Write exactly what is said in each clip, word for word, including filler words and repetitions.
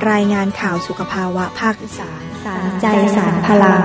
รายงานข่าวสุขภาวะภาคอีสานสารใจสารพลัง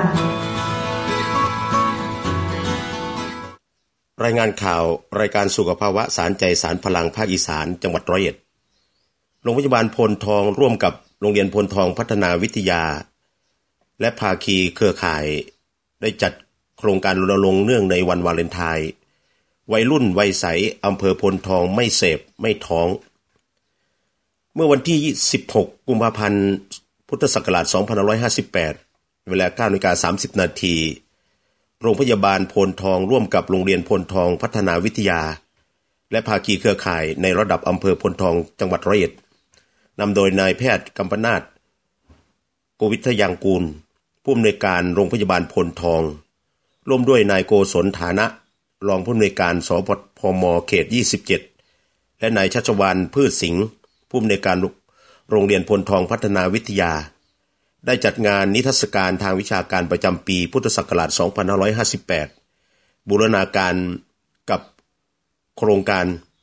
รายงานข่าวรายการสุขภาวะสารใจสารพลังภาคอีสานจังหวัดร้อยเอ็ดโรงพยาบาลโพนทองร่วมกับโรงเรียนโพนทองพัฒนาวิทยาและภาคีเครือข่ายได้จัดโครงการรณรงค์เนื่องในวันวาเลนไทน์วัยรุ่นวัยใสอำเภอโพนทองไม่เสพไม่ท้องเมื่อวันที่สิบหกกุมภาพันธ์พุทธศักราชสองพันห้าร้อยห้าสิบแปดเวลา เก้านาฬิกาสามสิบนาทีโรงพยาบาลโพนทองร่วมกับโรงเรียนโพนทองพัฒนาวิทยาและภาคีเครือข่ายในระดับอำเภอโพนทองจังหวัดร้อยเอ็ดนำโดยนายแพทย์กัมปนาทโกวิทยังกูลผู้อำนวยการโรงพยาบาลโพนทองร่วมด้วยนายโกศลฐานะรองผู้อำนวยการสพพมเขตยี่สิบเจ็ดและนายชัชวาลพืชสิงห์ผู้อำนวยการโรงเรียนโพนทองพัฒนาวิทยาได้จัดงานนิทรรศการทางวิชาการประจำปีพุทธศักราชสองพันห้าร้อยห้าสิบแปดบูรณาการกับโครงการ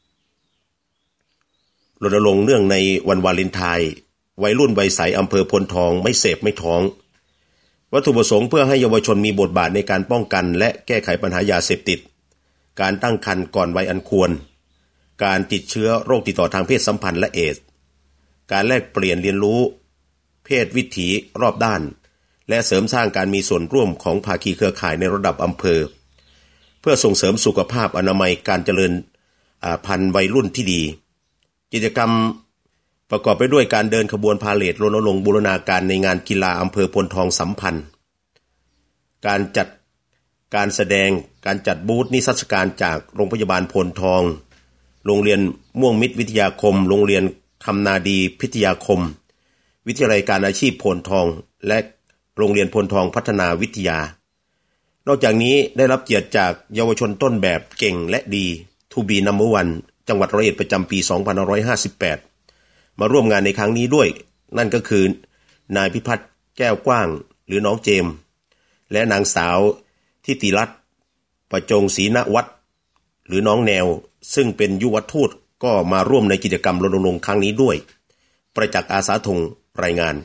รณรงค์เนื่องในวันวาเลนไทน์วัยรุ่นวัยใสอำเภอโพนทองไม่เสพไม่ท้องวัตถุประสงค์เพื่อให้เยาวชนมีบทบาทในการป้องกันและแก้ไขปัญหายาเสพติดการตั้งครรภ์ก่อนวัยอันควรการติดเชื้อโรคติดต่อทางเพศสัมพันธ์และเอดส์การแลกเปลี่ยนเรียนรู้เพศวิถีรอบด้านและเสริมสร้างการมีส่วนร่วมของภาคีเครือข่ายในระดับอำเภอเพื่อส่งเสริมสุขภาพอนามัยการเจริญพันธุ์วัยรุ่นที่ดีกิจกรรมประกอบไปด้วยการเดินขบวนพาเหรดรณรงค์บูรณาการในงานกีฬาอำเภอโพนทองสัมพันธ์การจัดการแสดงการจัดบูธนิทรรศการจากโรงพยาบาลโพนทองโรงเรียนม่วงมิตรวิทยาคมโรงเรียนคำนาดีพิทยาคมวิทยาลัยการอาชีพโพนทองและโรงเรียนโพนทองพัฒนาวิทยานอกจากนี้ได้รับเกียรติจากเยาวชนต้นแบบเก่งและดีทูบีนัมเบอร์วันจังหวัดร้อยเอ็ดประจำปีสองพันห้าร้อยห้าสิบแปดมาร่วมงานในครั้งนี้ด้วยนั่นก็คือนายพิพัฒน์แก้วกว้างหรือน้องเจมและนางสาวทิติรัตน์ประจงศรีณวัฒน์หรือน้องแนวซึ่งเป็นยุวทูตก็มาร่วมในกิจกรรมรณรงค์ครั้งนี้ด้วยประจักษ์อาสาธงรายงาน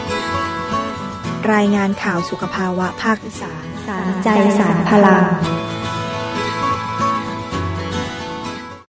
รายงานข่าวสุขภาวะภาคอีสานสารใจสารพลัง